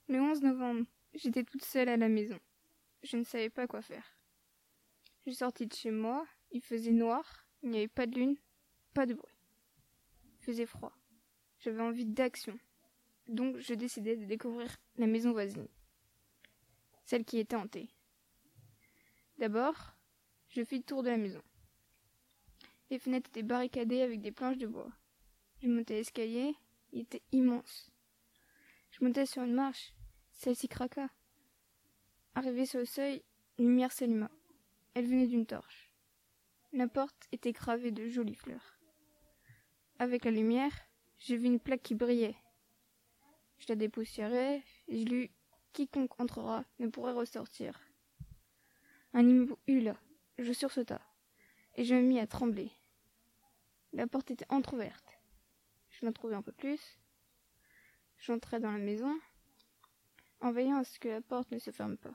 Le 11 novembre, j'étais toute seule à la maison. Je ne savais pas quoi faire. Je sortis de chez moi, il faisait noir, il n'y avait pas de lune, pas de bruit. Il faisait froid. J'avais envie d'action. Donc je décidai de découvrir la maison voisine, celle qui était hantée. D'abord, je fis le tour de la maison. Les fenêtres étaient barricadées avec des planches de bois. Je montai l'escalier, il était immense. Je montai sur une marche, celle-ci craqua. Arrivé sur le seuil, une lumière s'alluma. Elle venait d'une torche. La porte était gravée de jolies fleurs. Avec la lumière, j'ai vu une plaque qui brillait. Je la dépoussiérai et je lus « Quiconque entrera ne pourra ressortir ». Un hibou hula, je sursauta, et je me mis à trembler. La porte était entr'ouverte. Je l'en trouvai un peu plus. J'entrai dans la maison, en veillant à ce que la porte ne se ferme pas.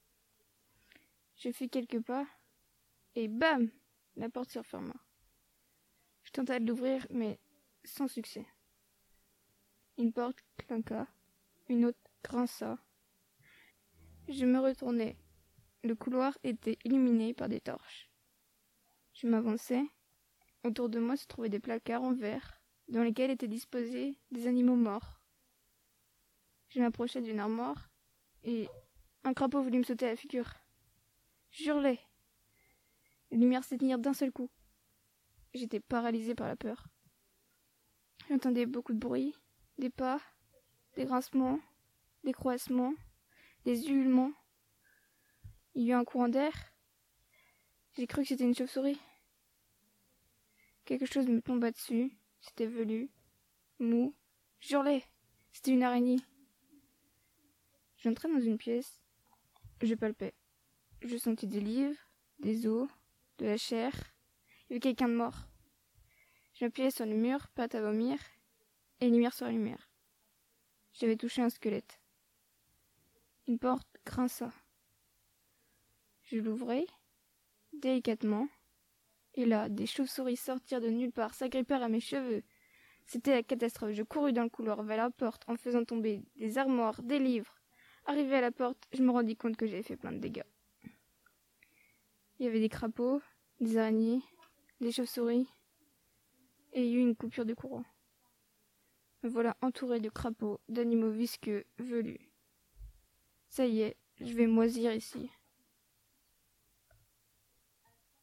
Je fis quelques pas, et bam! La porte se referma. Je tentai de l'ouvrir, mais sans succès. Une porte clinqua, une autre grinça. Je me retournai. Le couloir était illuminé par des torches. Je m'avançai. Autour de moi se trouvaient des placards en verre, dans lesquels étaient disposés des animaux morts. Je m'approchai d'une armoire, et un crapaud voulut me sauter à la figure. J'hurlai. Les lumières s'éteignirent d'un seul coup. J'étais paralysée par la peur. J'entendais beaucoup de bruit, des pas, des grincements, des croassements, des ululements. Il y eut un courant d'air. J'ai cru que c'était une chauve-souris. Quelque chose me tomba dessus. C'était velu, mou. J'hurlai. C'était une araignée. J'entrai dans une pièce. Je palpais. Je sentis des livres, des os, de la chair. Il y avait quelqu'un de mort. Je m'appuyais sur le mur, prête à vomir, et lumière sur la lumière. J'avais touché un squelette. Une porte grinça. Je l'ouvrais, délicatement, et là, des chauves-souris sortirent de nulle part, s'agrippèrent à mes cheveux. C'était la catastrophe. Je courus dans le couloir vers la porte en faisant tomber des armoires, des livres. Arrivé à la porte, je me rendis compte que j'avais fait plein de dégâts. Il y avait des crapauds, des araignées, des chauves-souris, et il y eut une coupure de courant. Me voilà entouré de crapauds, d'animaux visqueux, velus. Ça y est, je vais moisir ici.